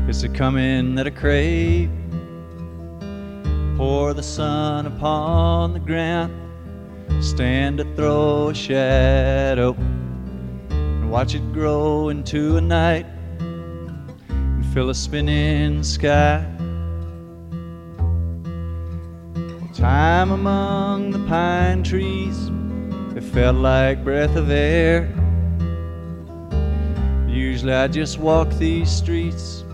It's a coming that I crave. Pour the sun upon the ground, stand to throw a shadow, and watch it grow into a night and fill a spinning sky. Time among the pine trees, it felt like breath of air. Usually I just walk these streets